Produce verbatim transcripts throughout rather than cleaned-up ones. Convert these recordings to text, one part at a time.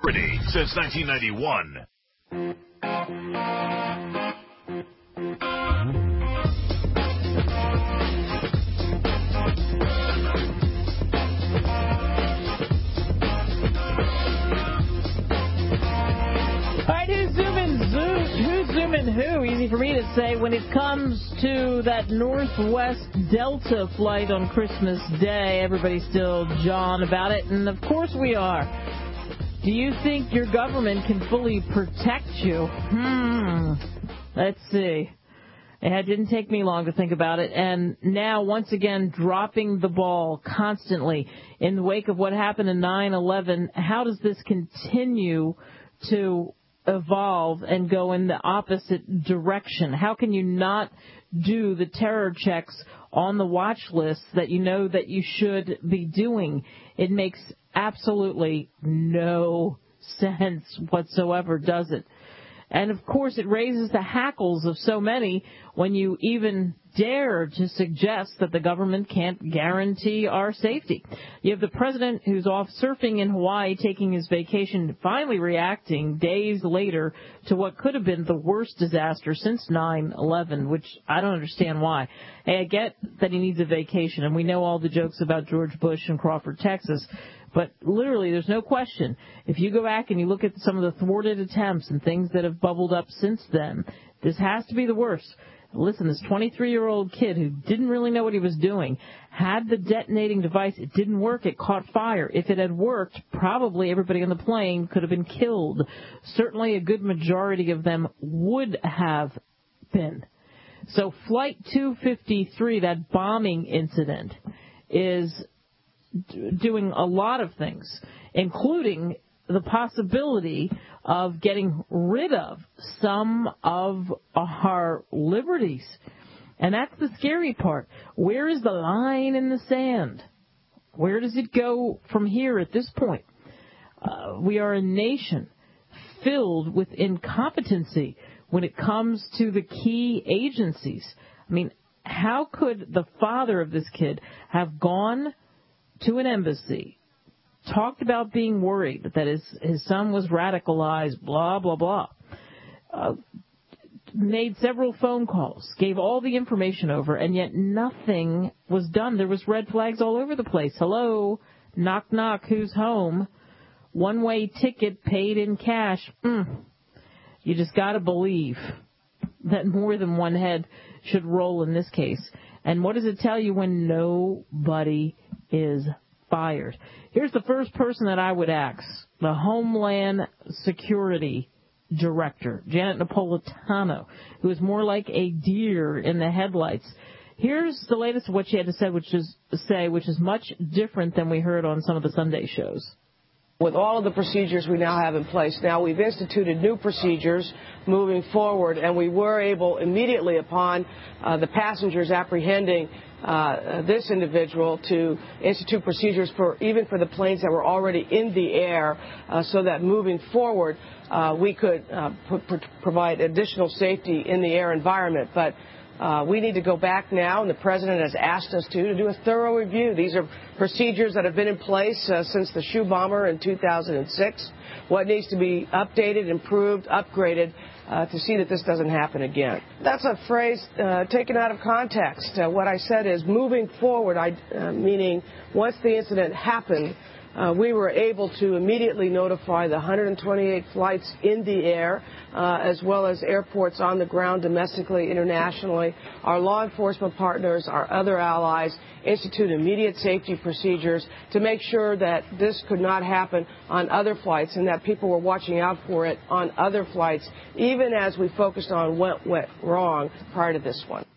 Liberty since nineteen ninety-one. All right, who's zooming? Zoom, who's zooming who? Easy for me to say. When it comes to that Northwest Delta flight on Christmas Day, everybody's still jawing about it, and of course we are. Do you think your government can fully protect you? Hmm. Let's see. It didn't take me long to think about it. And now, once again, dropping the ball constantly in the wake of what happened in nine eleven. How does this continue to evolve and go in the opposite direction? How can you not do the terror checks on the watch list that you know that you should be doing? It makes absolutely no sense whatsoever, does it? And, of course, it raises the hackles of so many when you even dare to suggest that the government can't guarantee our safety. You have the president who's off surfing in Hawaii, taking his vacation, finally reacting days later to what could have been the worst disaster since nine eleven, which I don't understand why. Hey, I get that he needs a vacation, and we know all the jokes about George Bush and Crawford, Texas. But literally, there's no question. If you go back and you look at some of the thwarted attempts and things that have bubbled up since then, this has to be the worst. Listen, this twenty-three-year-old kid who didn't really know what he was doing had the detonating device. It didn't work. It caught fire. If it had worked, probably everybody on the plane could have been killed. Certainly a good majority of them would have been. So Flight two fifty-three, that bombing incident, is doing a lot of things, including the possibility of getting rid of some of our liberties. And that's the scary part. Where is the line in the sand? Where does it go from here at this point? Uh, we are a nation filled with incompetency when it comes to the key agencies. I mean, how could the father of this kid have gone to an embassy, talked about being worried that his, his son was radicalized, blah, blah, blah, uh, made several phone calls, gave all the information over, and yet nothing was done. There was red flags all over the place. Hello, knock, knock, who's home? One-way ticket paid in cash. Mm. You just got to believe that more than one head should roll in this case. And what does it tell you when nobody is fired? Here's the first person that I would ask, the Homeland Security Director, Janet Napolitano, who is more like a deer in the headlights. Here's the latest of what she had to say, which is say, which is much different than we heard on some of the Sunday shows. With all of the procedures we now have in place, now we've instituted new procedures moving forward, and we were able immediately upon uh, the passengers apprehending uh, this individual to institute procedures for even for the planes that were already in the air, uh, so that moving forward uh, we could uh, p- provide additional safety in the air environment. But Uh, we need to go back now, and the President has asked us to, to do a thorough review. These are procedures that have been in place uh, since the shoe bomber in two thousand six. What needs to be updated, improved, upgraded uh, to see that this doesn't happen again. That's a phrase uh, taken out of context. Uh, what I said is moving forward, I, uh, meaning once the incident happened, Uh, we were able to immediately notify the one hundred twenty-eight flights in the air, uh, as well as airports on the ground domestically, internationally. Our law enforcement partners, our other allies, institute immediate safety procedures to make sure that this could not happen on other flights and that people were watching out for it on other flights, even as we focused on what went wrong prior to this one.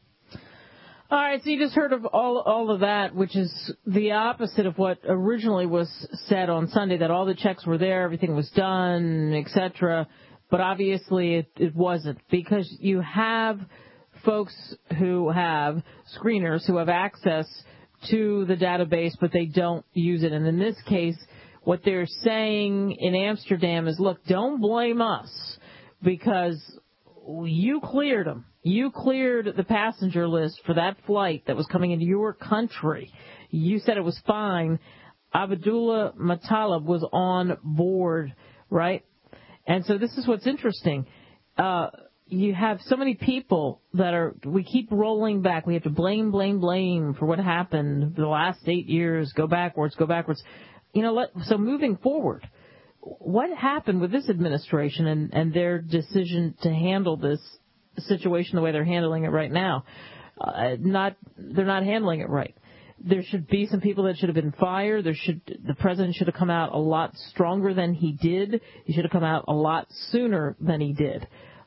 All right, so you just heard of all all of that, which is the opposite of what originally was said on Sunday, that all the checks were there, everything was done, et cetera. But obviously it, it wasn't, because you have folks who have screeners who have access to the database, but they don't use it. And in this case, what they're saying in Amsterdam is, look, don't blame us because you cleared them. You cleared the passenger list for that flight that was coming into your country. You said it was fine. Abdullah Muttalib was on board, right? And so this is what's interesting. Uh, you have so many people that are, we keep rolling back. We have to blame, blame, blame for what happened the last eight years, go backwards, go backwards. You know, let, so moving forward, what happened with this administration and, and their decision to handle this situation the way they're handling it right now? Uh, not, they're not handling it right. There should be some people that should have been fired. There should, the president should have come out a lot stronger than he did. He should have come out a lot sooner than he did.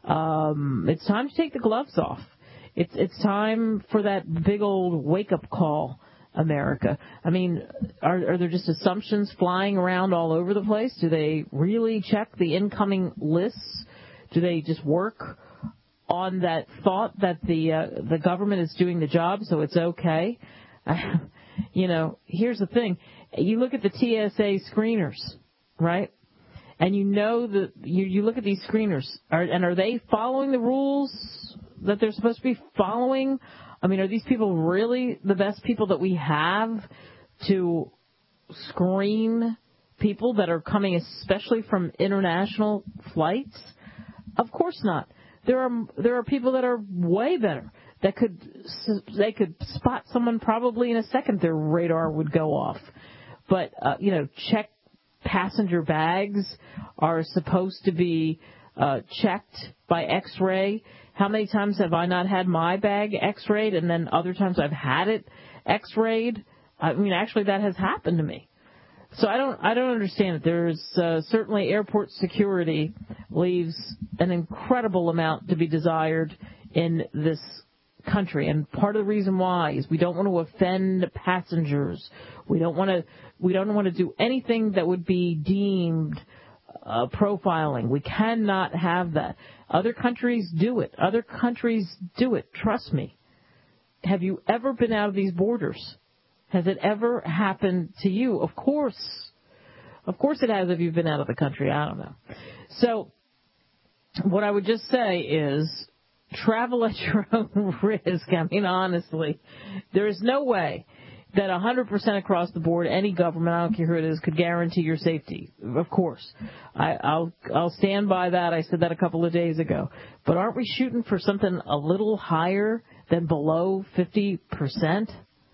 Um, it's time to take the gloves off. It's, it's time for that big old wake-up call, America. I mean, are, are there just assumptions flying around all over the place? Do they really check the incoming lists? Do they just work on that thought that the uh, the government is doing the job, so it's okay? You know, here's the thing. You look at the T S A screeners, right? And you know that you, you look at these screeners, are, and are they following the rules that they're supposed to be following? I mean, are these people really the best people that we have to screen people that are coming especially from international flights? Of course not. There are there are people that are way better. That could they could spot someone probably in a second. Their radar would go off. But uh, you know, check passenger bags are supposed to be uh, checked by X-ray. How many times have I not had my bag X-rayed, and then other times I've had it X-rayed? I mean, actually, that has happened to me. So I don't I don't understand it. There's uh, certainly airport security leaves an incredible amount to be desired in this country, and part of the reason why is we don't want to offend passengers. We don't want to we don't want to do anything that would be deemed uh, profiling. We cannot have that. Other countries do it. Other countries do it. Trust me. Have you ever been out of these borders? Has it ever happened to you? Of course. Of course it has if you've been out of the country. I don't know. So what I would just say is travel at your own risk. I mean, honestly, there is no way that one hundred percent across the board, any government, I don't care who it is, could guarantee your safety. Of course. I, I'll, I'll stand by that. I said that a couple of days ago. But aren't we shooting for something a little higher than below fifty percent?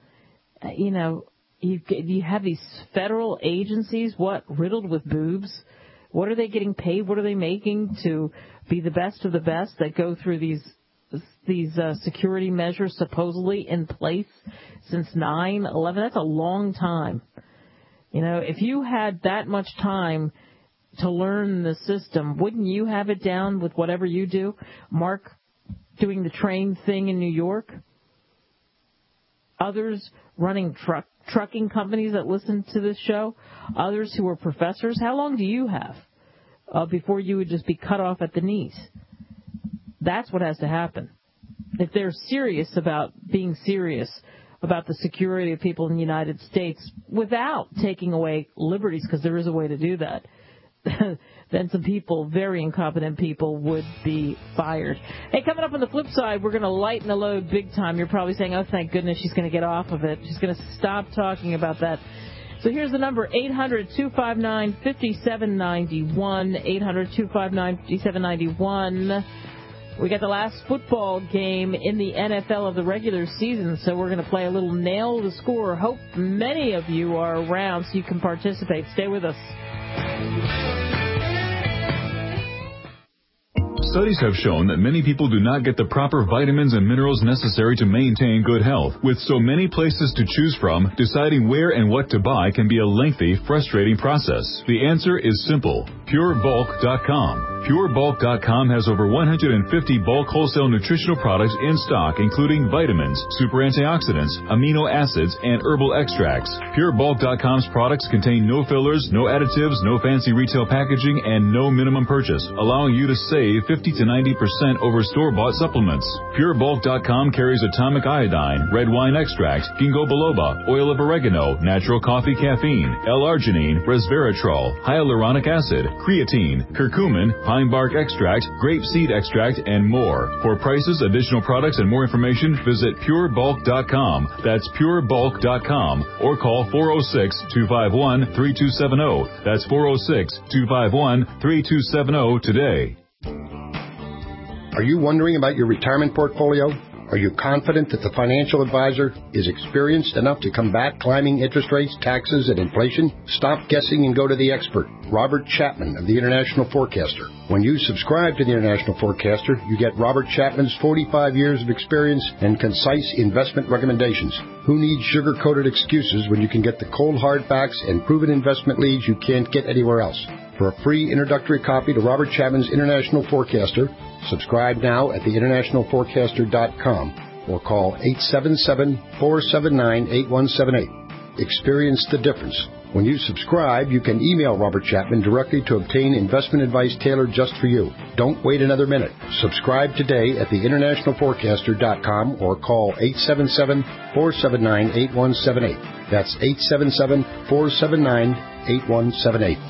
You know, you, you have these federal agencies, what, riddled with boobs? What are they getting paid? What are they making to be the best of the best that go through these these uh, security measures supposedly in place since nine eleven? That's a long time. You know, if you had that much time to learn the system, wouldn't you have it down with whatever you do? Mark doing the train thing in New York? Others running truck trucking companies that listen to this show? Others who are professors? How long do you have uh, before you would just be cut off at the knees? That's what has to happen. If they're serious about being serious about the security of people in the United States without taking away liberties, because there is a way to do that, then some people, very incompetent people, would be fired. Hey, coming up on the flip side, we're going to lighten the load big time. You're probably saying, oh, thank goodness she's going to get off of it. She's going to stop talking about that. So here's the number, eight hundred, two five nine, five seven nine one, eight hundred, two five nine, five seven nine one. We got the last football game in the N F L of the regular season, so we're going to play a little nail the score. Hope many of you are around so you can participate. Stay with us. Studies have shown that many people do not get the proper vitamins and minerals necessary to maintain good health. With so many places to choose from, deciding where and what to buy can be a lengthy, frustrating process. The answer is simple. Pure Bulk dot com. Pure Bulk dot com has over one hundred fifty bulk wholesale nutritional products in stock, including vitamins, super antioxidants, amino acids, and herbal extracts. Pure Bulk dot com's products contain no fillers, no additives, no fancy retail packaging, and no minimum purchase, allowing you to save fifty to ninety percent over store-bought supplements. Pure Bulk dot com carries atomic iodine, red wine extract, ginkgo biloba, oil of oregano, natural coffee caffeine, L-arginine, resveratrol, hyaluronic acid, creatine, curcumin, pine pine bark extract, grape seed extract, and more. For prices, additional products, and more information, visit pure bulk dot com. That's pure bulk dot com. Or call four oh six, two five one, three two seven oh. That's four oh six, two five one, three two seven oh today. Are you wondering about your retirement portfolio? Are you confident that the financial advisor is experienced enough to combat climbing interest rates, taxes, and inflation? Stop guessing and go to the expert, Robert Chapman of the International Forecaster. When you subscribe to the International Forecaster, you get Robert Chapman's forty-five years of experience and concise investment recommendations. Who needs sugar-coated excuses when you can get the cold hard facts and proven investment leads you can't get anywhere else? For a free introductory copy to Robert Chapman's International Forecaster, subscribe now at the international forecaster dot com or call eight seven seven, four seven nine, eight one seven eight. Experience the difference. When you subscribe, you can email Robert Chapman directly to obtain investment advice tailored just for you. Don't wait another minute. Subscribe today at the international forecaster dot com or call eight seven seven, four seven nine, eight one seven eight. That's eight seven seven, four seven nine, eight one seven eight.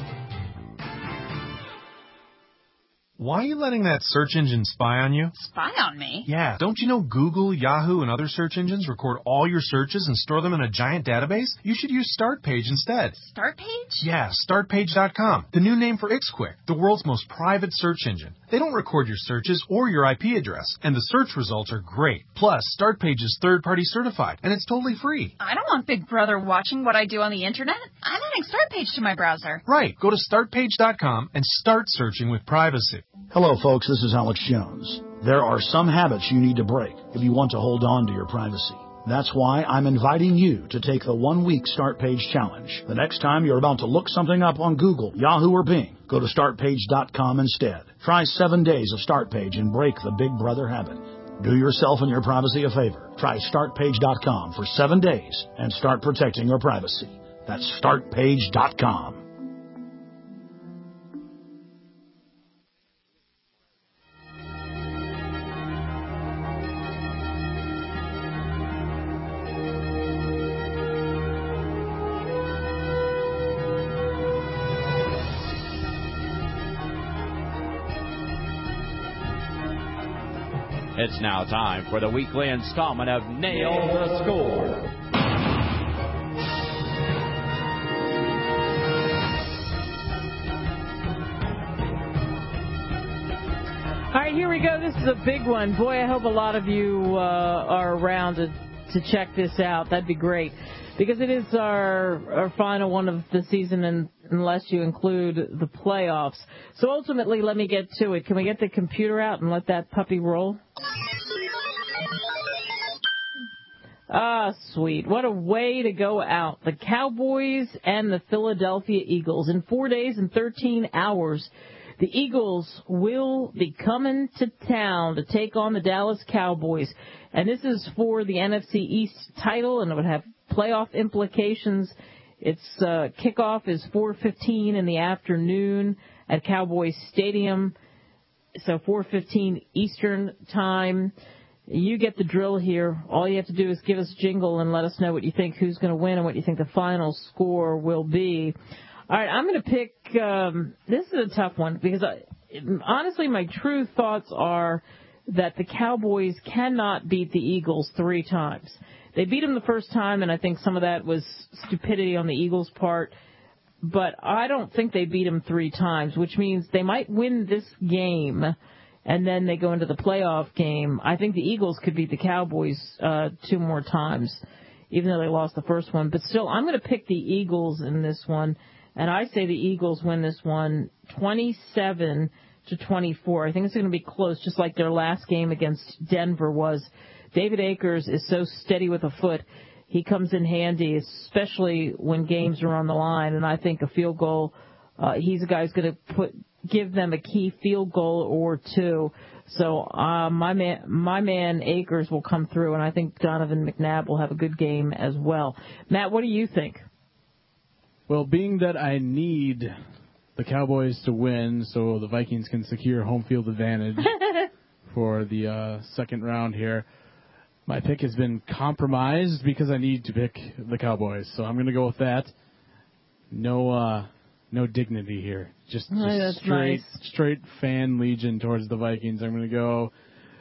Why are you letting that search engine spy on you? Spy on me? Yeah. Don't you know Google, Yahoo, and other search engines record all your searches and store them in a giant database? You should use StartPage instead. StartPage? Yeah, start page dot com. The new name for IxQuick, the world's most private search engine. They don't record your searches or your I P address, and the search results are great. Plus, StartPage is third-party certified, and it's totally free. I don't want Big Brother watching what I do on the Internet. I'm adding StartPage to my browser. Right. Go to start page dot com and start searching with privacy. Hello, folks. This is Alex Jones. There are some habits you need to break if you want to hold on to your privacy. That's why I'm inviting you to take the one-week Start Page Challenge. The next time you're about to look something up on Google, Yahoo, or Bing, go to start page dot com instead. Try seven days of StartPage and break the Big Brother habit. Do yourself and your privacy a favor. Try start page dot com for seven days and start protecting your privacy. That's start page dot com. It's now time for the weekly installment of Nail the Score. All right, here we go. This is a big one. Boy, I hope a lot of you uh, are around to, to check this out. That'd be great. Because it is our, our final one of the season, and unless you include the playoffs. So ultimately, let me get to it. Can we get the computer out and let that puppy roll? Ah, sweet. What a way to go out. The Cowboys and the Philadelphia Eagles. In four days and thirteen hours, the Eagles will be coming to town to take on the Dallas Cowboys. And this is for the N F C East title, and it would have playoff implications. Its uh, kickoff is four fifteen in the afternoon at Cowboys Stadium. So four fifteen Eastern time. You get the drill here. All you have to do is give us a jingle and let us know what you think, who's going to win, and what you think the final score will be. All right, I'm going to pick, um, this is a tough one, because I, honestly my true thoughts are that the Cowboys cannot beat the Eagles three times. They beat them the first time, and I think some of that was stupidity on the Eagles' part. But I don't think they beat them three times, which means they might win this game, and then they go into the playoff game. I think the Eagles could beat the Cowboys uh, two more times, even though they lost the first one. But still, I'm going to pick the Eagles in this one, and I say the Eagles win this one twenty-seven to twenty-four. I think it's going to be close, just like their last game against Denver was. David Akers is so steady with a foot. He comes in handy, especially when games are on the line. And I think a field goal, uh, he's a guy who's going to put give them a key field goal or two. So uh, my man, my man Akers will come through, and I think Donovan McNabb will have a good game as well. Matt, what do you think? Well, being that I need the Cowboys to win so the Vikings can secure home field advantage for the uh, second round here, my pick has been compromised because I need to pick the Cowboys. So I'm going to go with that. No uh, no dignity here. just, Oh, just that's straight nice. straight fan legion towards the Vikings. I'm going to go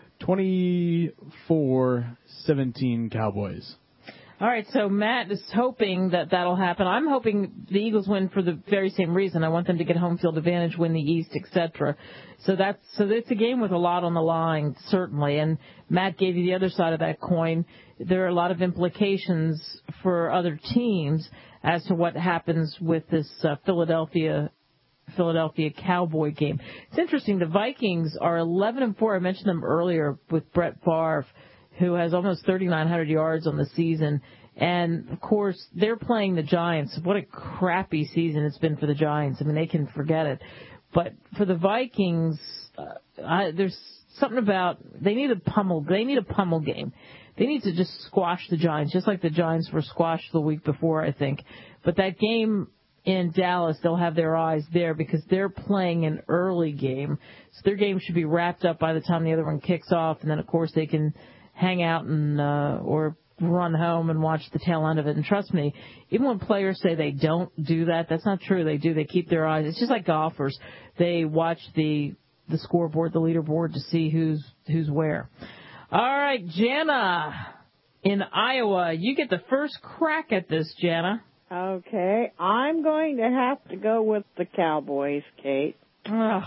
twenty-four seventeen Cowboys. All right, so Matt is hoping that that'll happen. I'm hoping the Eagles win for the very same reason. I want them to get home field advantage, win the East, et cetera. So that's so it's a game with a lot on the line, certainly. And Matt gave you the other side of that coin. There are a lot of implications for other teams as to what happens with this uh, Philadelphia Philadelphia Cowboy game. It's interesting. The Vikings are eleven and four. I mentioned them earlier with Brett Favre, who has almost thirty-nine hundred yards on the season. And, of course, they're playing the Giants. What a crappy season it's been for the Giants. I mean, they can forget it. But for the Vikings, uh, I, there's something about they need a pummel. They need a pummel game. They need to just squash the Giants, just like the Giants were squashed the week before, I think. But that game in Dallas, they'll have their eyes there because they're playing an early game. So their game should be wrapped up by the time the other one kicks off. And then, of course, they can hang out and uh, or run home and watch the tail end of it. And trust me, even when players say they don't do that, that's not true. They do. They keep their eyes. It's just like golfers. They watch the the scoreboard, the leaderboard, to see who's who's where. All right, Jana in Iowa. You get the first crack at this, Jana. Okay. I'm going to have to go with the Cowboys, Kate. Ugh.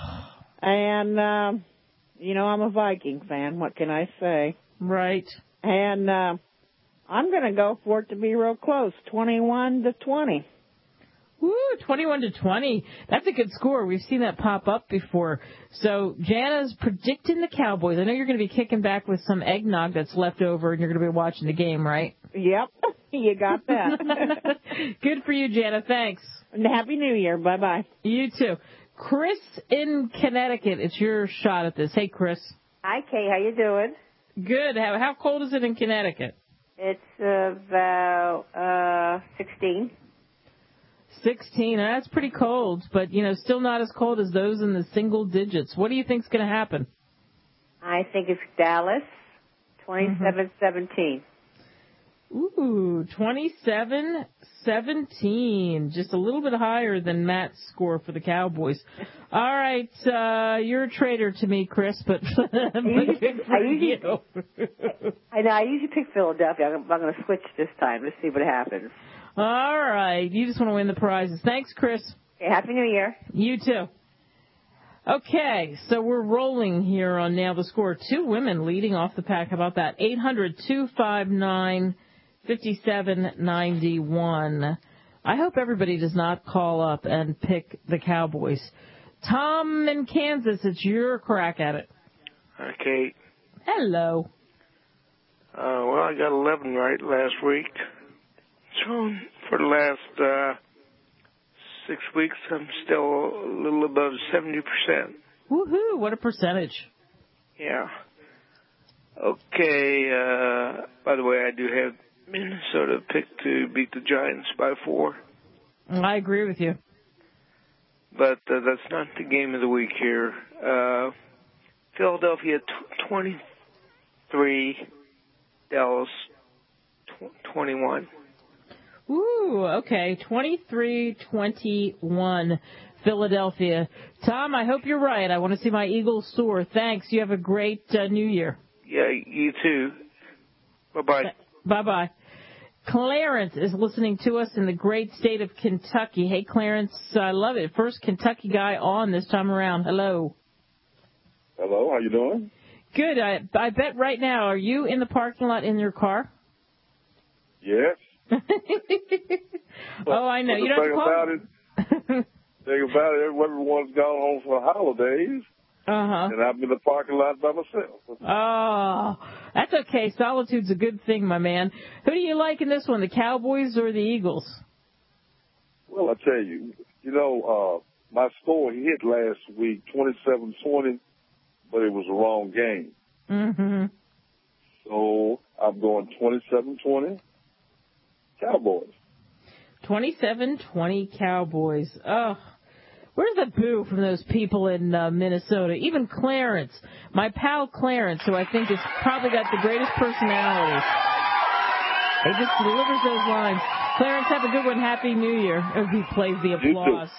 And, um, you know, I'm a Viking fan. What can I say? Right. And uh, I'm going to go for it to be real close, twenty-one to twenty. Woo, twenty-one to twenty. That's a good score. We've seen that pop up before. So Jana's predicting the Cowboys. I know you're going to be kicking back with some eggnog that's left over, and you're going to be watching the game, right? Yep, you got that. Good for you, Jana. Thanks. And Happy New Year. Bye-bye. You too. Chris in Connecticut, it's your shot at this. Hey, Chris. Hi, Kay. How you doing? Good. How, how cold is it in Connecticut? It's about uh, sixteen. sixteen. That's pretty cold, but, you know, still not as cold as those in the single digits. What do you think's going to happen? I think it's Dallas, twenty-seven seventeen. Ooh, twenty-seven seventeen. Just a little bit higher than Matt's score for the Cowboys. All right, uh, you're a traitor to me, Chris, but, but good for I usually, you. I know, I usually pick Philadelphia. I'm, I'm going to switch this time. Let's see what happens. All right, you just want to win the prizes. Thanks, Chris. Okay, Happy New Year. You too. Okay, so we're rolling here on Nail the Score. Two women leading off the pack. How about that? eight hundred two five nine five seven nine one. I hope everybody does not call up and pick the Cowboys. Tom in Kansas, it's your crack at it. Hi, Kate. Hello. Uh, well, I got eleven right last week. So for the last uh, six weeks, I'm still a little above seventy percent. Woohoo! What a percentage. Yeah. Okay. Uh, by the way, I do have Minnesota picked to beat the Giants by four. I agree with you. But uh, that's not the game of the week here. Uh, Philadelphia t- twenty-three, Dallas tw- twenty-one. Ooh, okay, twenty-three twenty-one, Philadelphia. Tom, I hope you're right. I want to see my Eagles soar. Thanks. You have a great uh, New Year. Yeah, you too. Bye-bye. Bye-bye. Clarence is listening to us in the great state of Kentucky. Hey, Clarence, I love it. First Kentucky guy on this time around. Hello. Hello, how you doing? Good. I, I bet right now, are you in the parking lot in your car? Yes. Oh, I know. But You the don't thing have to about it, thing about it, everyone's gone home for the holidays, uh-huh. and I'm in the parking lot by myself. Oh, that's okay. Solitude's a good thing, my man. Who do you like in this one, the Cowboys or the Eagles? Well, I tell you, you know, uh, my score hit last week, twenty-seven twenty, but it was the wrong game. Mm-hmm. So I'm going twenty-seven twenty, Cowboys. twenty-seven twenty Cowboys. Oh, where's the boo from those people in uh, Minnesota? Even Clarence, my pal Clarence, who I think has probably got the greatest personality. He just delivers those lines. Clarence, have a good one. Happy New Year. Oh, he plays the applause.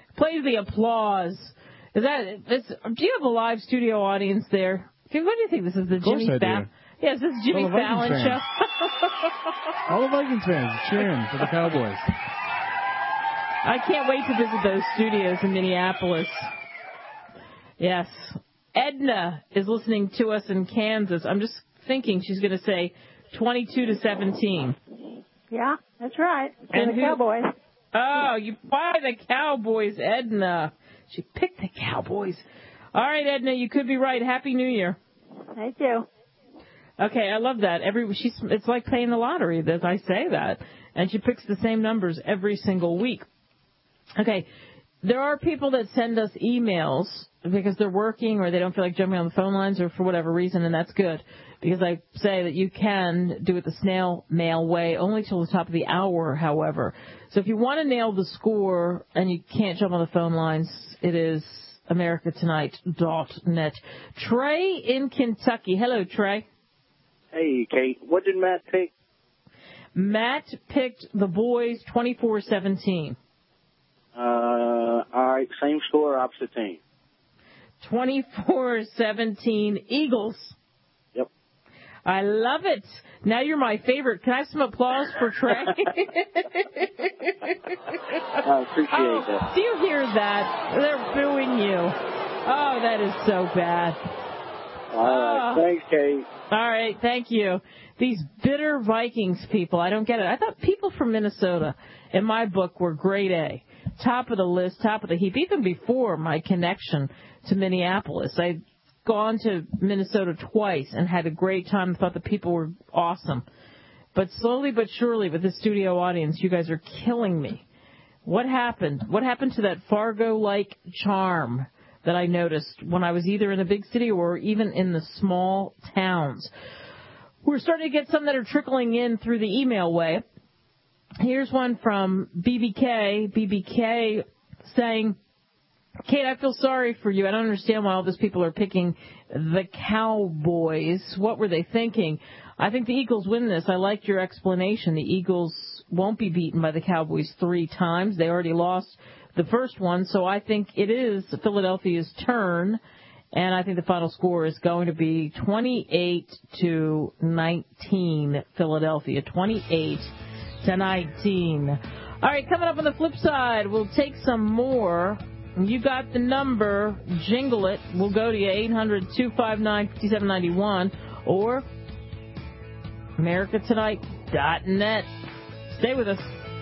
Plays the applause. Is that? This, do you have a live studio audience there? What do you think? This is the Jimmy Fallon? Yes, this is Jimmy Fallon show. All the Vikings fans cheering for the Cowboys. I can't wait to visit those studios in Minneapolis. Yes. Edna is listening to us in Kansas. I'm just thinking she's going to say twenty-two to seventeen. Yeah, that's right. And the who, Cowboys. Oh, you buy the Cowboys, Edna. She picked the Cowboys. All right, Edna, you could be right. Happy New Year. Thank you. Okay, I love that. Every she's it's like playing the lottery, as I say that. And she picks the same numbers every single week. Okay, there are people that send us emails because they're working or they don't feel like jumping on the phone lines or for whatever reason, and that's good. Because I say that you can do it the snail mail way, only till the top of the hour, however. So if you want to nail the score and you can't jump on the phone lines, it is america tonight dot net. Trey in Kentucky. Hello, Trey. Hey, Kate. What did Matt pick? Matt picked the boys twenty-four seventeen. Uh, all right, same score, opposite team. twenty-four seventeen Eagles. Yep. I love it. Now you're my favorite. Can I have some applause for Trey? I appreciate oh, that. Do you hear that? They're booing you. Oh, that is so bad. All right. Oh. Thanks, Kate. All right. Thank you. These bitter Vikings people, I don't get it. I thought people from Minnesota, in my book, were grade A. Top of the list, top of the heap, even before my connection to Minneapolis. I'd gone to Minnesota twice and had a great time. Thought the people were awesome. But slowly but surely, with the studio audience, you guys are killing me. What happened? What happened to that Fargo-like charm that I noticed when I was either in a big city or even in the small towns? We're starting to get some that are trickling in through the email way. Here's one from B B K. B B K saying, Kate, I feel sorry for you. I don't understand why all these people are picking the Cowboys. What were they thinking? I think the Eagles win this. I liked your explanation. The Eagles won't be beaten by the Cowboys three times. They already lost the first one, so I think it is Philadelphia's turn, and I think the final score is going to be twenty-eight to nineteen, Philadelphia. twenty-eight to nineteen. All right, coming up on the flip side, we'll take some more. You got the number. Jingle it. We'll go to you, eight hundred, two five nine, five seven nine one or america tonight dot net. Stay with us.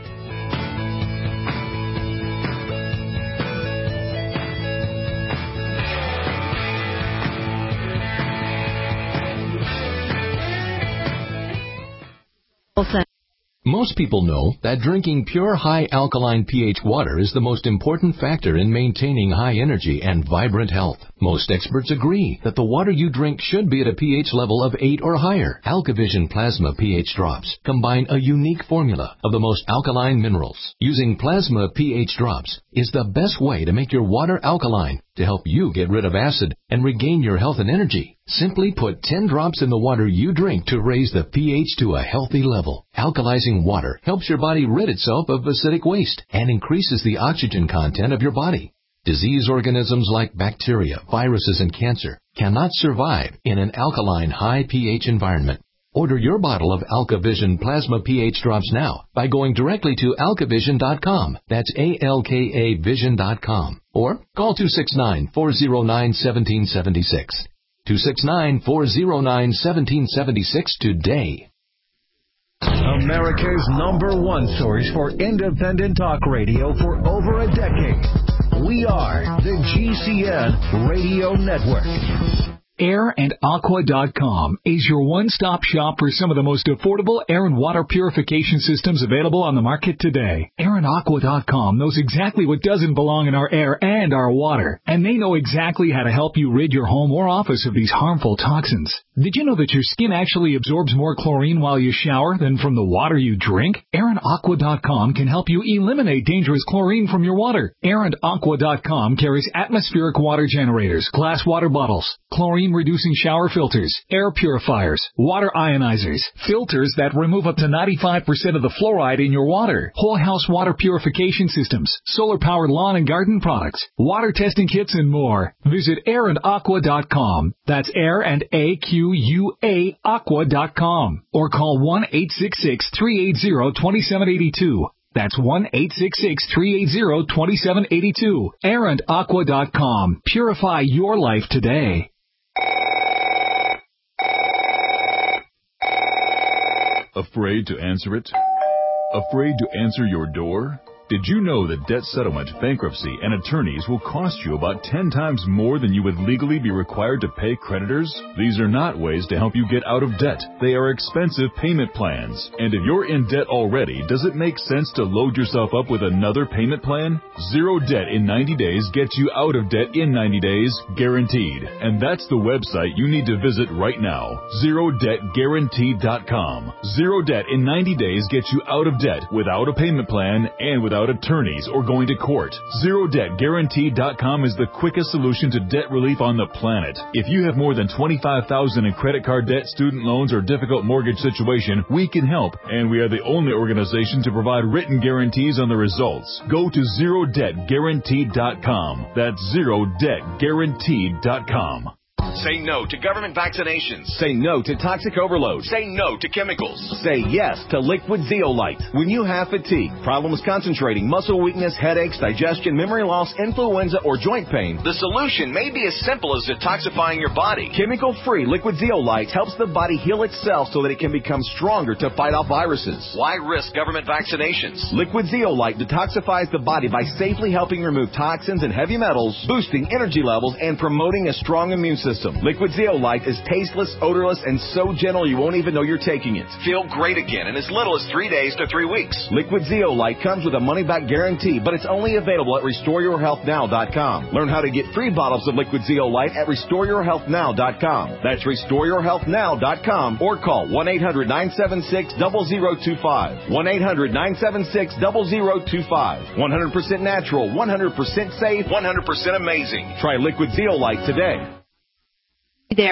Most people know that drinking pure high alkaline pH water is the most important factor in maintaining high energy and vibrant health. Most experts agree that the water you drink should be at a pH level of eight or higher. AlkaVision Plasma pH drops combine a unique formula of the most alkaline minerals. Using Plasma pH drops is the best way to make your water alkaline to help you get rid of acid and regain your health and energy. Simply put ten drops in the water you drink to raise the pH to a healthy level. Alkalizing water helps your body rid itself of acidic waste and increases the oxygen content of your body. Disease organisms like bacteria, viruses, and cancer cannot survive in an alkaline high pH environment. Order your bottle of AlkaVision Plasma pH drops now by going directly to alka vision dot com. That's A L K A vision dot com. Or call two six nine, four zero nine, one seven seven six. two six nine, four zero nine, one seven seven six today. America's number one source for independent talk radio for over a decade. We are the G C N Radio Network. air and aqua dot com is your one-stop shop for some of the most affordable air and water purification systems available on the market today. air and aqua dot com knows exactly what doesn't belong in our air and our water, and they know exactly how to help you rid your home or office of these harmful toxins. Did you know that your skin actually absorbs more chlorine while you shower than from the water you drink? air and aqua dot com can help you eliminate dangerous chlorine from your water. air and aqua dot com carries atmospheric water generators, glass water bottles, chlorine steam-reducing shower filters, air purifiers, water ionizers, filters that remove up to ninety-five percent of the fluoride in your water, whole house water purification systems, solar-powered lawn and garden products, water testing kits, and more. Visit air and aqua dot com. That's air and A Q U A aqua dot com. Or call one eight six six, three eight zero, two seven eight two. That's one eight six six, three eight zero, two seven eight two. air and aqua dot com. Purify your life today. Afraid to answer it? Afraid to answer your door? Did you know that debt settlement, bankruptcy, and attorneys will cost you about ten times more than you would legally be required to pay creditors? These are not ways to help you get out of debt. They are expensive payment plans. And if you're in debt already, does it make sense to load yourself up with another payment plan? Zero debt in ninety days gets you out of debt in ninety days, guaranteed. And that's the website you need to visit right now, zero debt guaranteed dot com. Zero debt in ninety days gets you out of debt without a payment plan and without attorneys or going to court. zero debt guaranteed dot com is the quickest solution to debt relief on the planet. If you have more than twenty-five thousand dollars in credit card debt, student loans, or difficult mortgage situation, we can help, and we are the only organization to provide written guarantees on the results. Go to zero debt guaranteed dot com. That's zero debt guaranteed dot com. Say no to government vaccinations. Say no to toxic overload. Say no to chemicals. Say yes to liquid zeolite. When you have fatigue, problems concentrating, muscle weakness, headaches, digestion, memory loss, influenza, or joint pain, the solution may be as simple as detoxifying your body. Chemical-free liquid zeolite helps the body heal itself so that it can become stronger to fight off viruses. Why risk government vaccinations? Liquid zeolite detoxifies the body by safely helping remove toxins and heavy metals, boosting energy levels, and promoting a strong immune system. Liquid zeolite is tasteless, odorless, and so gentle you won't even know you're taking it. Feel great again in as little as three days to three weeks. Liquid zeolite comes with a money-back guarantee, but it's only available at restore your health now dot com. Learn how to get free bottles of liquid zeolite at restore your health now dot com. That's restore your health now dot com or call one eight hundred, nine seven six, zero zero two five. one eight hundred, nine seven six, zero zero two five. one hundred percent natural, one hundred percent safe, one hundred percent amazing. Try liquid zeolite today. There.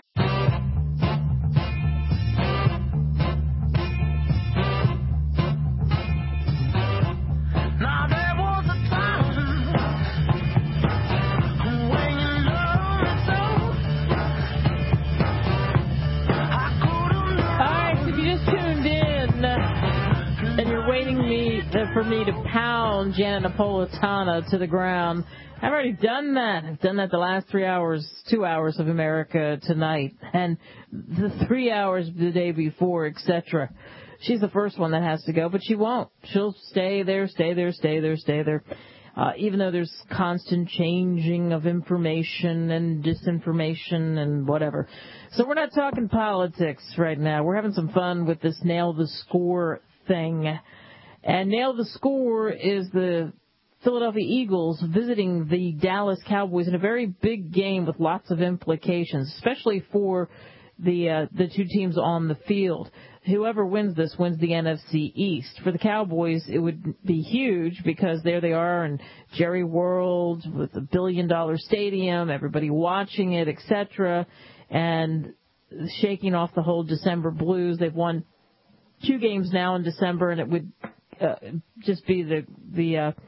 For me to pound Janet Napolitano to the ground. I've already done that. I've done that the last three hours, two hours of America Tonight, and the three hours the day before, et cetera. She's the first one that has to go, but she won't. She'll stay there, stay there, stay there, stay there. Uh, even though there's constant changing of information and disinformation and whatever. So we're not talking politics right now. We're having some fun with this Nail the Score thing. And Nail the Score is the Philadelphia Eagles visiting the Dallas Cowboys in a very big game with lots of implications, especially for the uh, the two teams on the field. Whoever wins this wins the N F C East. For the Cowboys, it would be huge because there they are in Jerry World with a billion-dollar stadium, everybody watching it, et cetera, and shaking off the whole December blues. They've won two games now in December, and it would Uh, just be the the uh,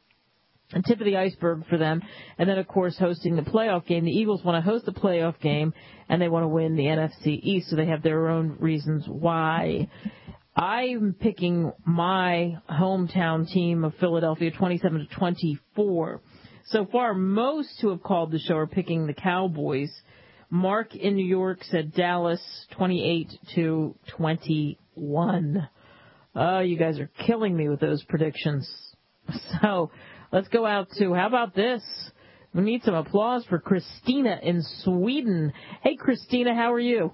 tip of the iceberg for them. And then, of course, hosting the playoff game. The Eagles want to host the playoff game, and they want to win the N F C East, so they have their own reasons why. I'm picking my hometown team of Philadelphia, twenty-seven to twenty-four. So far, most who have called the show are picking the Cowboys. Mark in New York said Dallas, twenty-eight to twenty-one. Oh, you guys are killing me with those predictions. So let's go out to, how about this? We need some applause for Christina in Sweden. Hey, Christina, how are you?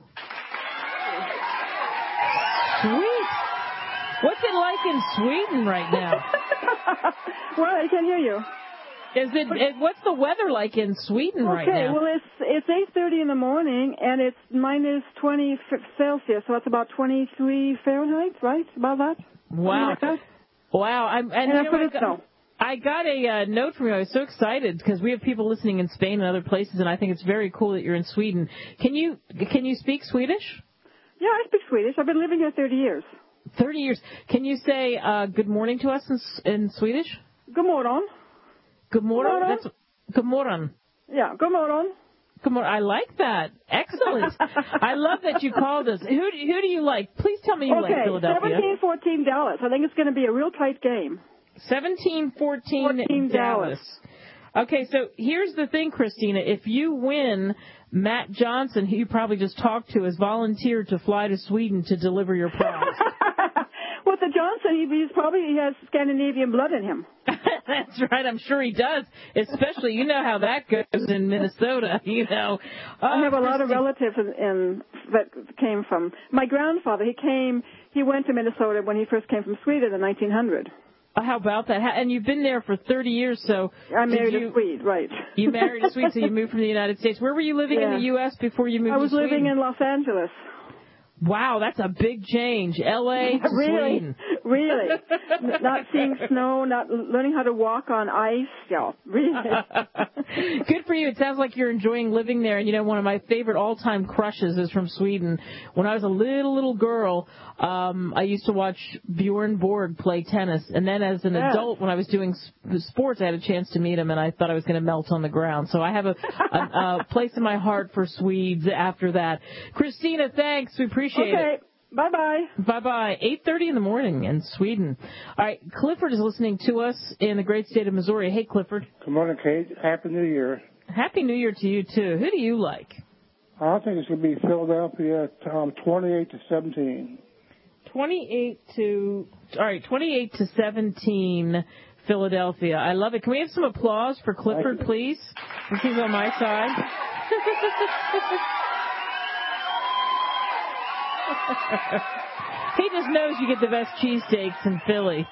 Sweet. What's it like in Sweden right now? Well, I can hear you. Is it, it? What's the weather like in Sweden okay, right now? Okay, well, it's it's eight thirty in the morning, and it's minus twenty Celsius, so that's about twenty-three Fahrenheit, right? About that? Wow. Like that? Wow. I'm, and and you that's know, what I, it's got, I got a uh, note from you. I was so excited because we have people listening in Spain and other places, and I think it's very cool that you're in Sweden. Can you can you speak Swedish? Yeah, I speak Swedish. I've been living here thirty years. thirty years. Can you say uh, good morning to us in, in Swedish? God morgon. Good morning. That's good morning. Yeah, god morgon. Good morning. I like that. Excellent. I love that you called us. Who do, who do you like? Please tell me you okay, like Philadelphia. seventeen fourteen Dallas. I think it's going to be a real tight game. seventeen fourteen Dallas. Okay, so here's the thing, Christina. If you win, Matt Johnson, who you probably just talked to, has volunteered to fly to Sweden to deliver your prize. Well, the Johnson, he, he's probably he has Scandinavian blood in him. That's right. I'm sure he does. Especially, you know how that goes in Minnesota. You know, oh, I have a lot Christine. of relatives in, in that came from. My grandfather, he came. He went to Minnesota when he first came from Sweden in nineteen hundred. Uh, how about that? And you've been there for thirty years, so I married you, a Swede, right? You married a Swede, so you moved from the United States. Where were you living yeah. in the U S before you moved I was to Sweden? living in Los Angeles. Wow, that's a big change. L A to really, Sweden. Really. Not seeing snow, not learning how to walk on ice. Yeah, really. Good for you. It sounds like you're enjoying living there. And, you know, one of my favorite all-time crushes is from Sweden. When I was a little, little girl, um, I used to watch Bjorn Borg play tennis. And then as an yeah. adult, when I was doing sports, I had a chance to meet him, and I thought I was going to melt on the ground. So I have a, a, a place in my heart for Swedes after that. Christina, thanks. We appreciate okay. it. Okay. Bye-bye. Bye-bye. eight thirty in the morning in Sweden. All right, Clifford is listening to us in the great state of Missouri. Hey, Clifford. Good morning, Kate. Happy New Year. Happy New Year to you, too. Who do you like? I think it's going to be Philadelphia, um, twenty-eight to seventeen. twenty-eight to, all right, twenty-eight to seventeen, Philadelphia. I love it. Can we have some applause for Clifford, please? He's on my side. He just knows you get the best cheesesteaks in Philly.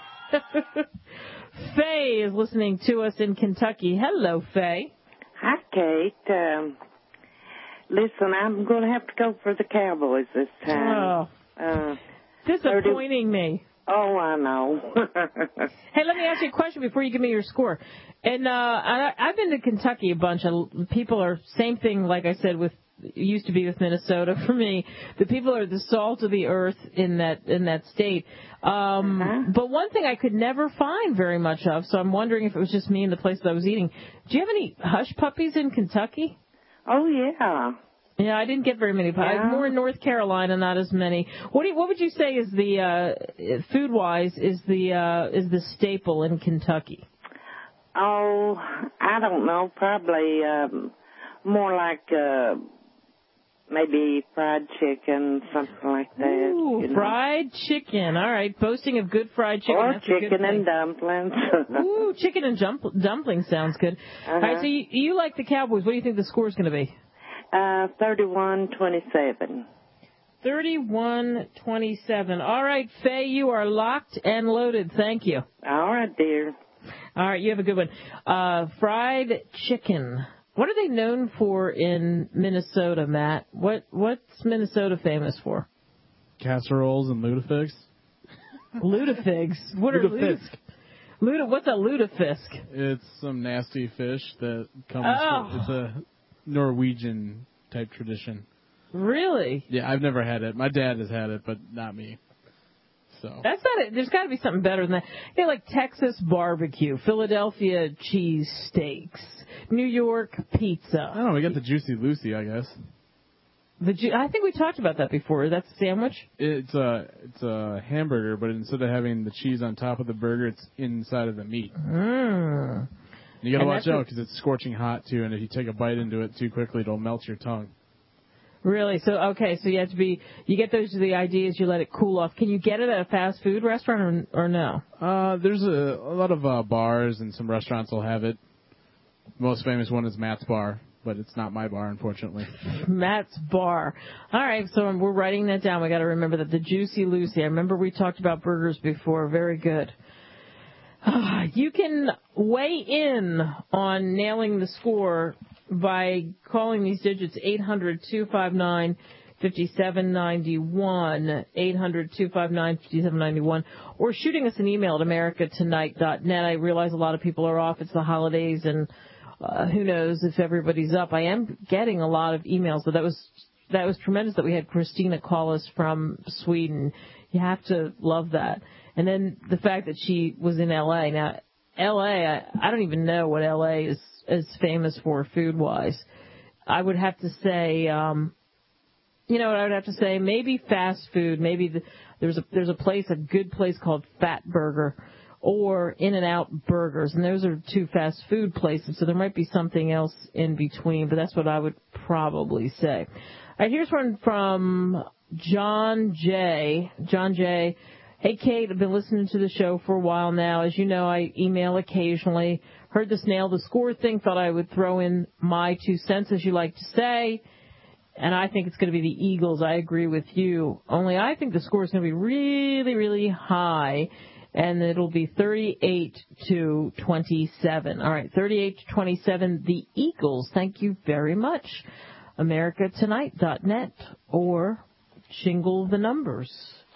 Faye is listening to us in Kentucky. Hello, Faye. Hi, Kate. Um, listen, I'm going to have to go for the Cowboys this time. Oh, uh, disappointing thirty me. Oh, I know. Hey, let me ask you a question before you give me your score. And uh, I, I've been to Kentucky a bunch. People are same thing, like I said, with used to be with Minnesota for me. The people are the salt of the earth in that in that state. Um, uh-huh. But one thing I could never find very much of, so I'm wondering if it was just me in the place that I was eating. Do you have any hush puppies in Kentucky? Oh, yeah. Yeah, I didn't get very many. Yeah. More in North Carolina, not as many. What do you, what would you say is the uh, food wise is the uh, is the staple in Kentucky? Oh, I don't know. Probably um, more like uh, maybe fried chicken, something like that. Ooh, you know? Fried chicken. All right, boasting of good fried chicken. Or That's chicken and dumplings. Ooh, chicken and jump, dumplings sounds good. Uh-huh. All right, so you, you like the Cowboys. What do you think the score is going to be? Uh, thirty-one twenty-seven. thirty-one twenty-seven. All right, Faye, you are locked and loaded. Thank you. All right, dear. All right, you have a good one. Uh, fried chicken. What are they known for in Minnesota, Matt? What What's Minnesota famous for? Casseroles and lutefisk. Lutefigs? What are lutefisk? Luda, what's a lutefisk? It's some nasty fish that comes Oh. from, it's a Norwegian type tradition. Really? Yeah, I've never had it. My dad has had it, but not me. So That's not it. There's got to be something better than that. You know, like Texas barbecue, Philadelphia cheese steaks, New York pizza. I don't know. We got the Juicy Lucy, I guess. The ju- I think we talked about that before. That's a sandwich? It's a it's a hamburger, but instead of having the cheese on top of the burger, it's inside of the meat. Mm. You got to And watch that's out a- because it's scorching hot too, and if you take a bite into it too quickly, it'll melt your tongue. Really? So, okay, so you have to be, you get those to the ideas, you let it cool off. Can you get it at a fast food restaurant or, or no? Uh, there's a, a lot of uh, bars and some restaurants will have it. Most famous one is Matt's Bar, but it's not my bar, unfortunately. Matt's Bar. All right, so we're writing that down. We got to remember that. The Juicy Lucy. I remember we talked about burgers before. Very good. You can weigh in on nailing the score by calling these digits, eight hundred two five nine fifty-seven ninety-one, eight hundred, two five nine, fifty-seven ninety-one, or shooting us an email at america tonight dot net. I realize a lot of people are off. It's the holidays, and uh, who knows if everybody's up. I am getting a lot of emails, but that was that was tremendous that we had Christina call us from Sweden. You have to love that. And then the fact that she was in L A. Now, L A, I, I don't even know what L A is, is famous for food-wise. I would have to say... Um, You know what I would have to say? Maybe fast food. Maybe the, there's a there's a place, a good place called Fat Burger, or In-N-Out Burgers, and those are two fast food places. So there might be something else in between, but that's what I would probably say. All right, here's one from John J. John J. Hey, Kate, I've been listening to the show for a while now. As you know, I email occasionally. Heard this nail the score thing. Thought I would throw in my two cents, as you like to say. And I think it's going to be the Eagles. I agree with you. Only I think the score is going to be really, really high, and it'll be thirty-eight to twenty-seven. All right, thirty-eight to twenty-seven, the Eagles. Thank you very much. america tonight dot net or Shingle the Numbers.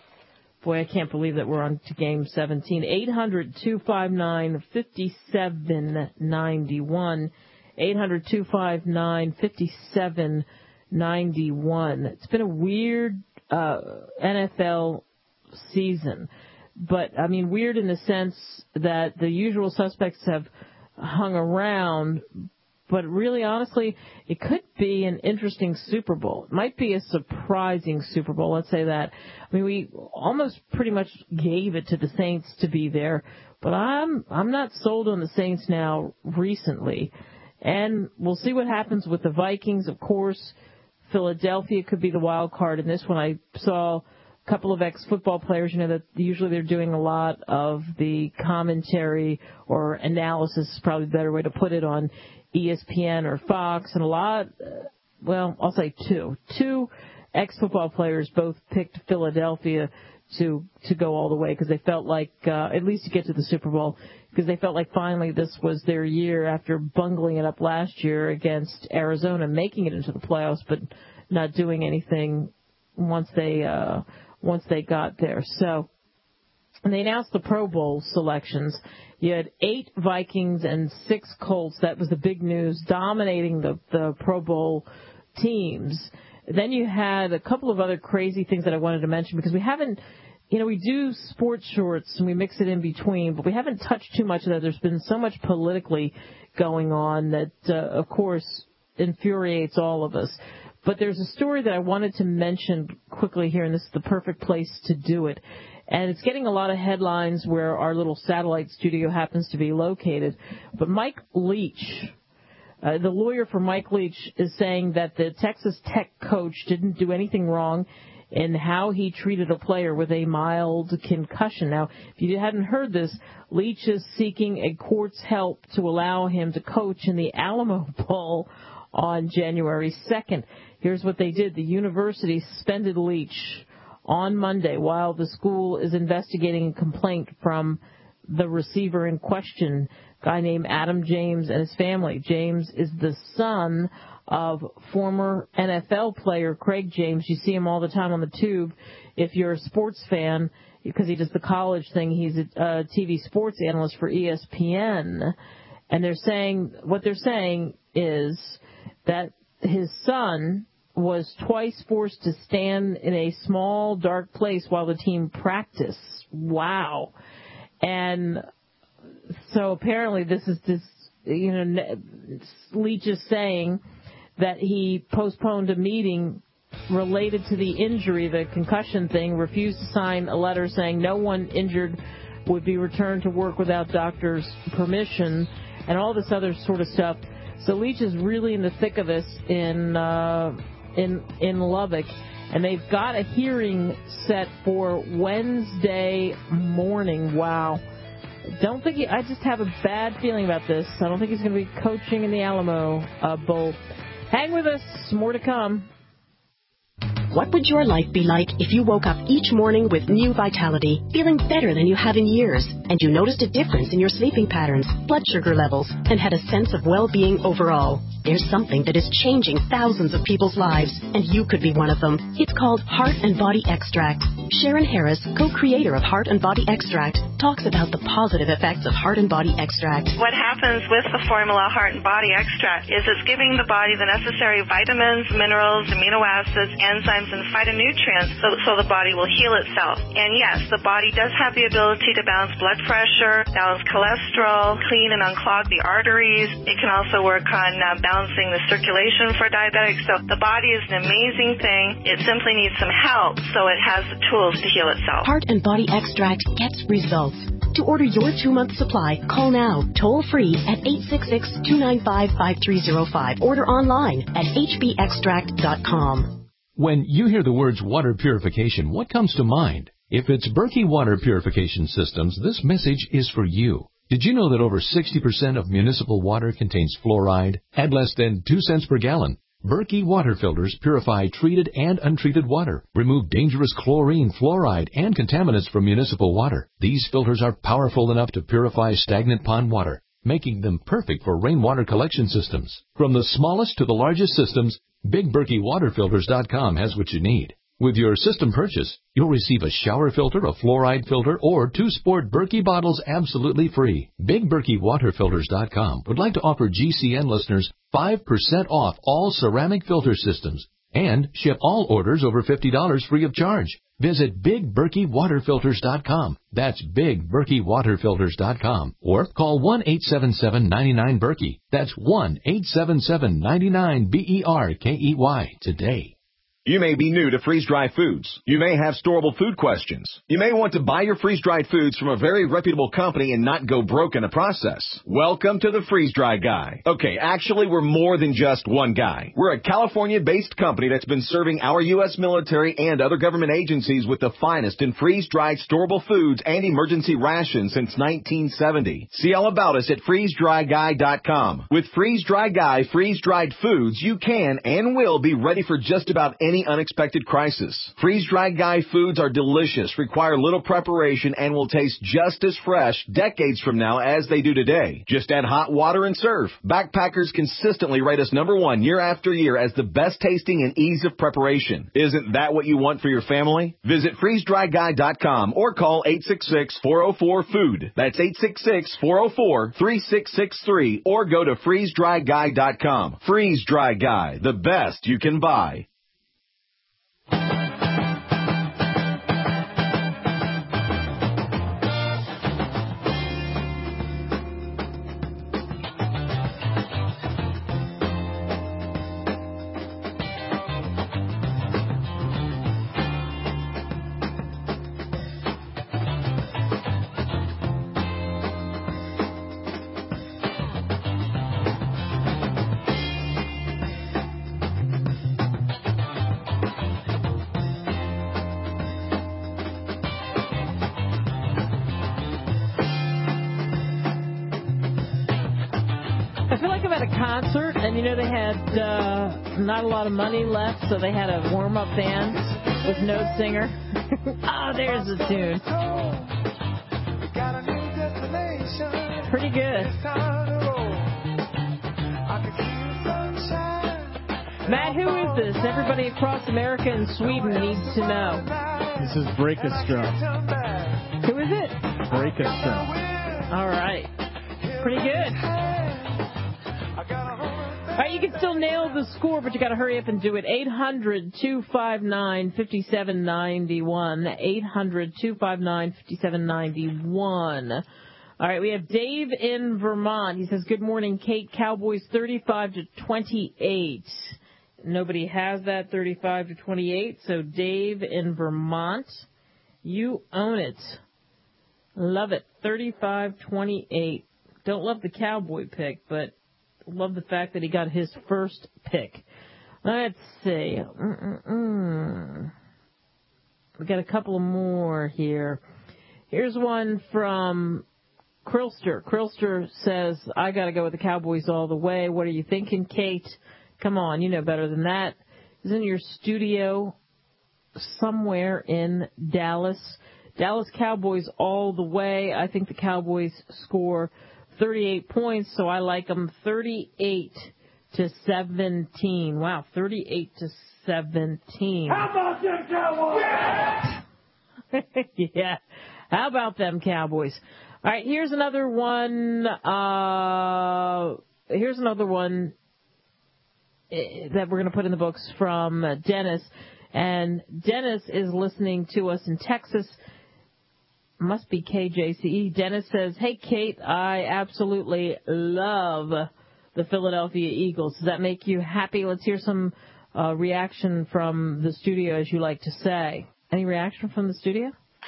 Boy, I can't believe that we're on to game seventeen. eight hundred, two five nine, five seven nine one. eight hundred, two five nine, five seven ninety-one. It's been a weird uh, N F L season, but I mean weird in the sense that the usual suspects have hung around, but really honestly it could be an interesting Super Bowl. It might be a surprising Super Bowl, let's say that. I mean, we almost pretty much gave it to the Saints to be there, but I'm I'm not sold on the Saints now recently, and we'll see what happens with the Vikings. Of course, Philadelphia could be the wild card in this one. I saw a couple of ex-football players, you know, that usually they're doing a lot of the commentary or analysis, is probably a better way to put it, on E S P N or Fox. And a lot, well, I'll say two. Two ex-football players both picked Philadelphia to to go all the way because they felt like, uh, at least to get to the Super Bowl, because they felt like finally this was their year after bungling it up last year against Arizona, making it into the playoffs, but not doing anything once they uh, once they got there. So, and they announced the Pro Bowl selections. You had eight Vikings and six Colts. That was the big news, dominating the, the Pro Bowl teams. Then you had a couple of other crazy things that I wanted to mention because we haven't, you know, we do sports shorts and we mix it in between, but we haven't touched too much of that. There's been so much politically going on that, uh, of course, infuriates all of us. But there's a story that I wanted to mention quickly here, and this is the perfect place to do it. And it's getting a lot of headlines where our little satellite studio happens to be located. But Mike Leach, Uh, the lawyer for Mike Leach, is saying that the Texas Tech coach didn't do anything wrong in how he treated a player with a mild concussion. Now, if you hadn't heard this, Leach is seeking a court's help to allow him to coach in the Alamo Bowl on January second. Here's what they did. The university suspended Leach on Monday while the school is investigating a complaint from the receiver in question, a guy named Adam James, and his family. James is the son of former N F L player Craig James. You see him all the time on the tube if you're a sports fan, because he does the college thing. He's a uh, T V sports analyst for E S P N. And they're saying, what they're saying is that his son was twice forced to stand in a small, dark place while the team practiced. Wow. And so apparently this is this, you know, Leach is saying that he postponed a meeting related to the injury, the concussion thing, refused to sign a letter saying no one injured would be returned to work without doctor's permission, and all this other sort of stuff. So Leach is really in the thick of this in uh, in in Lubbock. And they've got a hearing set for Wednesday morning. Wow. Don't think he, I just have a bad feeling about this. I don't think he's going to be coaching in the Alamo uh, Bowl. Hang with us. More to come. What would your life be like if you woke up each morning with new vitality, feeling better than you have in years, and you noticed a difference in your sleeping patterns, blood sugar levels, and had a sense of well-being overall. There's something that is changing thousands of people's lives, and you could be one of them. It's called Heart and Body Extract. Sharon Harris, co-creator of Heart and Body Extract, talks about the positive effects of Heart and Body Extract. What happens with the formula Heart and Body Extract is it's giving the body the necessary vitamins, minerals, amino acids, enzymes, and phytonutrients so, so the body will heal itself. And yes, the body does have the ability to balance blood pressure, balance cholesterol, clean and unclog the arteries. It can also work on uh, balancing the circulation for diabetics. So the body is an amazing thing. It simply needs some help so it has the tools to heal itself. Heart and Body Extract gets results. To order your two-month supply, call now, toll-free at eight six six, two nine five, five three zero five. Order online at h b extract dot com. When you hear the words water purification, what comes to mind? If it's Berkey Water Purification Systems, this message is for you. Did you know that over sixty percent of municipal water contains fluoride at less than two cents per gallon? Berkey water filters purify treated and untreated water, remove dangerous chlorine, fluoride, and contaminants from municipal water. These filters are powerful enough to purify stagnant pond water, making them perfect for rainwater collection systems. From the smallest to the largest systems, Big Berkey Water Filters dot com has what you need. With your system purchase, you'll receive a shower filter, a fluoride filter, or two sport Berkey bottles absolutely free. Big Berkey Water Filters dot com would like to offer G C N listeners five percent off all ceramic filter systems and ship all orders over fifty dollars free of charge. Visit Big Berkey Water Filters dot com. That's Big Berkey Water Filters dot com. Or call one eight seven seven, nine nine, Berkey. That's one eight seven seven, nine nine, B E R K E Y today. You may be new to freeze-dried foods. You may have storable food questions. You may want to buy your freeze-dried foods from a very reputable company and not go broke in the process. Welcome to the Freeze-Dry Guy. Okay, actually, we're more than just one guy. We're a California-based company that's been serving our U S military and other government agencies with the finest in freeze-dried storable foods and emergency rations since nineteen seventy. See all about us at freeze dry guy dot com. With Freeze-Dry Guy freeze-dried foods, you can and will be ready for just about any Any unexpected crisis. Freeze-Dried Guy foods are delicious, require little preparation, and will taste just as fresh decades from now as they do today. Just add hot water and serve. Backpackers consistently rate us number one year after year as the best tasting and ease of preparation. Isn't that what you want for your family? Visit freeze dry guy dot com or call eight six six, four oh four, food. That's eight six six, four oh four, three six six three or go to freeze dry guy dot com. Freeze-Dry Guy, the best you can buy. Concert, and you know they had uh, not a lot of money left, so they had a warm-up band with no singer. Oh, there's the tune. Pretty good. Matt, who is this? Everybody across America and Sweden needs to know. This is Breakastrom. Who is it? Breakastrom. All right. Pretty good. All right, you can still nail the score, but you got to hurry up and do it. eight hundred, two five nine, five seven nine one. eight hundred, two five nine, five seven nine one. All right, we have Dave in Vermont. He says, good morning, Kate. Cowboys thirty-five to twenty-eight. Nobody has that thirty-five to twenty-eight, so Dave in Vermont, you own it. Love it. thirty-five twenty-eight. Don't love the Cowboy pick, but love the fact that he got his first pick. Let's see. Mm-mm-mm. We got a couple more here. Here's one from Krillster. Krillster says, I got to go with the Cowboys all the way. What are you thinking, Kate? Come on, you know better than that. He's in your studio somewhere in Dallas. Dallas Cowboys all the way. I think the Cowboys score thirty-eight points, so I like them thirty-eight to seventeen. Wow, thirty-eight to seventeen. How about them Cowboys? Yeah. How about them Cowboys? All right, here's another one. Uh, here's another one that we're going to put in the books from uh, Dennis. And Dennis is listening to us in Texas. Must be K J C E. Dennis says, hey, Kate, I absolutely love the Philadelphia Eagles. Does that make you happy? Let's hear some uh, reaction from the studio, as you like to say. Any reaction from the studio?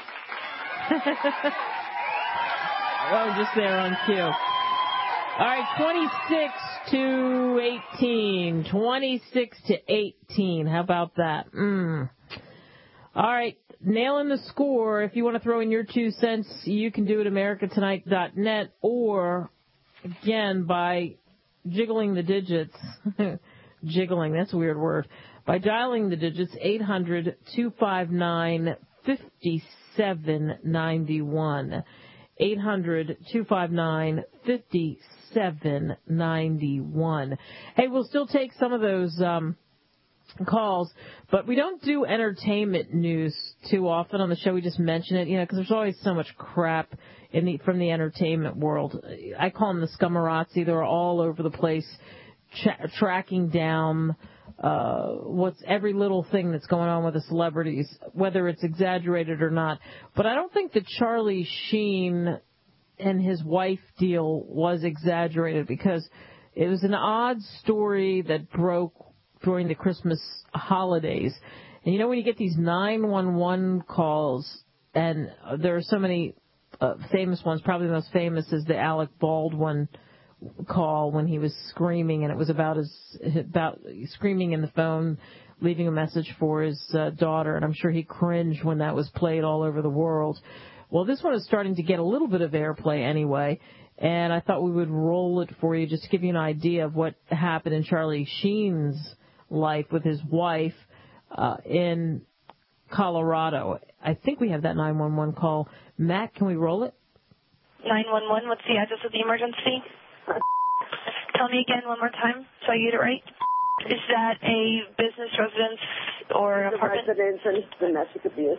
Oh, just there on cue. All right, twenty-six to eighteen. twenty-six to eighteen. How about that? Mm. All right, nailing the score. If you want to throw in your two cents, you can do it America Tonight dot net or, again, by jiggling the digits. Jiggling, that's a weird word. By dialing the digits, eight hundred, two five nine, five seven nine one. eight hundred, two five nine, five seven nine one. Hey, we'll still take some of those um, calls, but we don't do entertainment news too often on the show. We just mention it, you know, because there's always so much crap in the from the entertainment world. I call them the scummarazzi. They're all over the place, tra- tracking down uh what's every little thing that's going on with the celebrities, whether it's exaggerated or not. But I don't think the Charlie Sheen and his wife deal was exaggerated, because it was an odd story that broke during the Christmas holidays. And you know, when you get these nine one one calls, and there are so many uh, famous ones, probably the most famous is the Alec Baldwin call when he was screaming, and it was about his about screaming in the phone, leaving a message for his uh, daughter, and I'm sure he cringed when that was played all over the world. Well, this one is starting to get a little bit of airplay anyway, and I thought we would roll it for you just to give you an idea of what happened in Charlie Sheen's life with his wife uh, in Colorado. I think we have that nine one one call. Matt, can we roll it? nine one one, what's the address of the emergency? Tell me again one more time so I get it right. Is that a business, residence, or apartment? Residence and domestic abuse.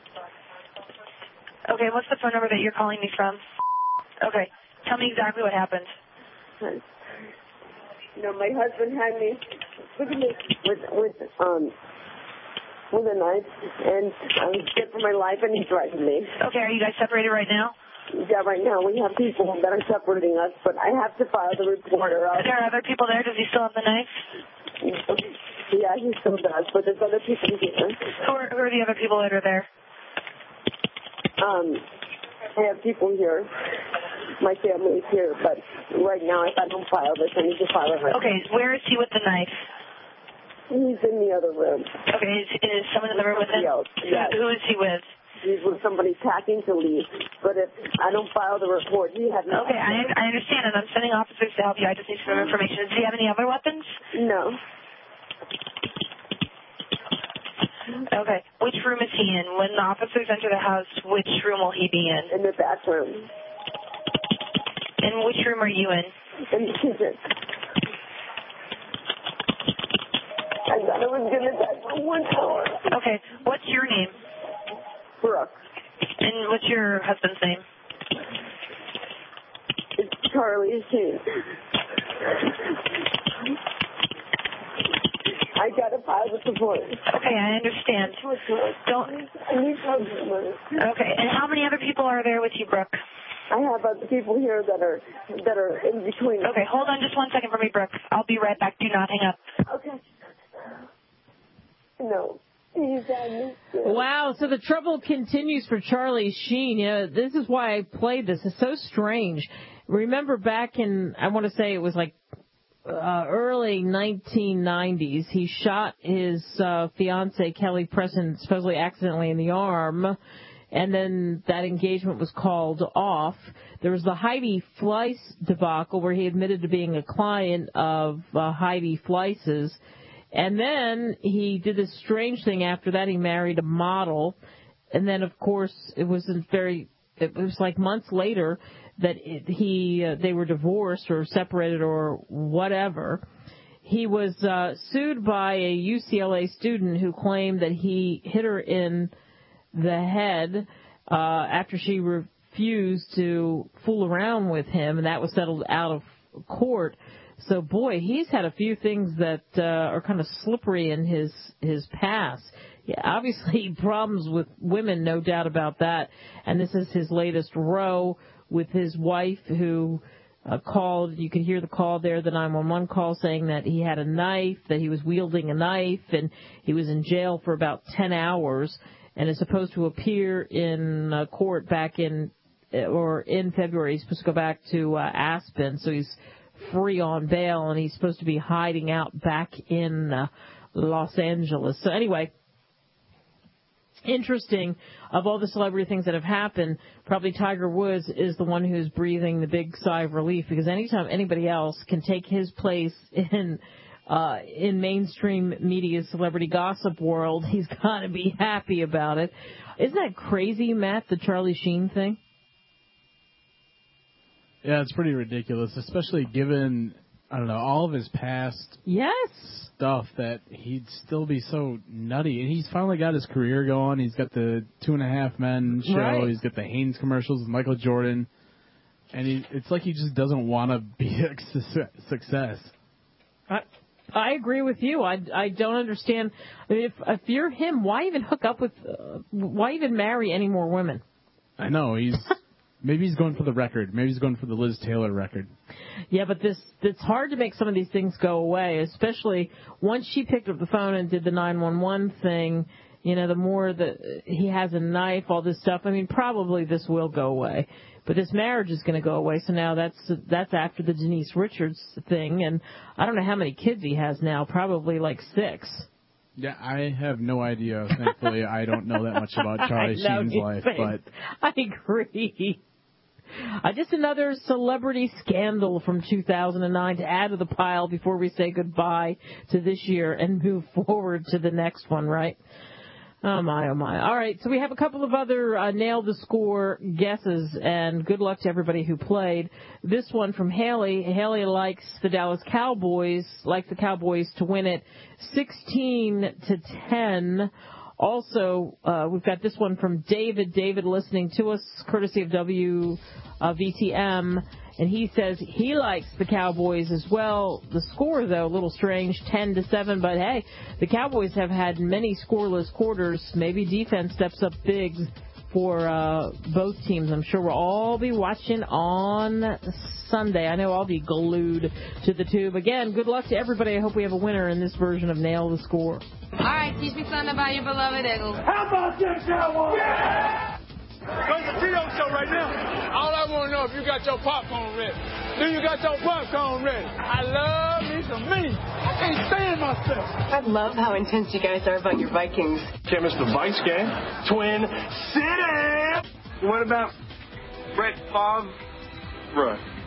Okay, what's the phone number that you're calling me from? Okay, tell me exactly what happened. You know, my husband had me, look at me, with, with, um, with a knife, and I was scared for my life, and he threatened me. Okay, are you guys separated right now? Yeah, right now we have people that are separating us, but I have to file the report or else. Are there other people there? Does he still have the knife? Yeah, he still does, but there's other people here. Who are, who are the other people that are there? Um, I have people here. My family is here, but right now if I don't file this, I need to file it. Okay, where is he with the knife? He's in the other room. Okay, is, is someone in the room with him? Yes. Who, who is he with? He's with somebody packing to leave. But if I don't file the report, he has no. Okay, I, I understand, and I'm sending officers to help you. I just need some information. Does he have any other weapons? No. Okay, which room is he in? When the officers enter the house, which room will he be in? In the bathroom. And which room are you in? In the kitchen. I thought I was going to die for one hour. Okay, what's your name? Brooke. And what's your husband's name? It's Charlie Sheen. I got to file the report. Okay, I understand. Don't. I need money. Okay, and how many other people are there with you, Brooke? I have other people here that are that are in between. Okay, hold on just one second for me, Brooke. I'll be right back. Do not hang up. Okay. No. Wow, so the trouble continues for Charlie Sheen. You know, this is why I played this. It's so strange. Remember back in, I want to say it was like uh, early nineteen nineties, he shot his uh, fiancee, Kelly Preston, supposedly accidentally in the arm, and then that engagement was called off. There was the Heidi Fleiss debacle where he admitted to being a client of uh, Heidi Fleiss's. And then he did this strange thing after that. He married a model, and then, of course, it wasn't very, it was like months later that it, he, uh, they were divorced or separated or whatever. He was uh, sued by a U C L A student who claimed that he hit her in the head uh, after she refused to fool around with him, and that was settled out of court. So, boy, he's had a few things that uh, are kind of slippery in his his past. Yeah, obviously problems with women, no doubt about that. And this is his latest row with his wife, who uh, called. You could hear the call there, the nine one one call, saying that he had a knife, that he was wielding a knife, and he was in jail for about ten hours and is supposed to appear in uh, court back in or in February. He's supposed to go back to uh, Aspen, so he's free on bail, and he's supposed to be hiding out back in uh, Los Angeles. So anyway, interesting, of all the celebrity things that have happened, probably Tiger Woods is the one who's breathing the big sigh of relief, because anytime anybody else can take his place in uh, in mainstream media celebrity gossip world, he's got to be happy about it. Isn't that crazy, Matt, the Charlie Sheen thing? Yeah, it's pretty ridiculous, especially given, I don't know, all of his past yes. stuff, that he'd still be so nutty. And he's finally got his career going. He's got the Two and a Half Men show. Right. He's got the Hanes commercials with Michael Jordan. And he, it's like he just doesn't want to be a success. I, I agree with you. I, I don't understand. I mean, if, if you're him, why even hook up with, uh, why even marry any more women? I know, he's... Maybe he's going for the record. Maybe he's going for the Liz Taylor record. Yeah, but this it's hard to make some of these things go away, especially once she picked up the phone and did the nine one one thing. You know, the more that he has a knife, all this stuff. I mean, probably this will go away. But this marriage is going to go away, so now that's that's after the Denise Richards thing. And I don't know how many kids he has now, probably like six. Yeah, I have no idea. Thankfully, I don't know that much about Charlie Sheen's life. But I agree. Uh, just another celebrity scandal from two thousand nine to add to the pile before we say goodbye to this year and move forward to the next one, right? Oh, my, oh, my. All right, so we have a couple of other uh, nail the score guesses, and good luck to everybody who played. This one from Haley. Haley likes the Dallas Cowboys, likes the Cowboys to win it sixteen to ten. Also, uh, we've got this one from David. David listening to us, courtesy of W V T M, and he says he likes the Cowboys as well. The score, though, a little strange, ten to seven, but hey, the Cowboys have had many scoreless quarters. Maybe defense steps up big for uh, both teams. I'm sure we'll all be watching on Sunday. I know I'll be glued to the tube. Again, good luck to everybody. I hope we have a winner in this version of Nail the Score. All right, teach me something about your beloved Eagles. How about them Cowboys? Yeah! It's a Tito show right now. All I want to know if you got your popcorn ready. Do you got your popcorn ready? I love me some meat. I can't stand myself. I love how intense you guys are about your Vikings. Can't miss the Vikes game. Twin City. What about Brett Favre?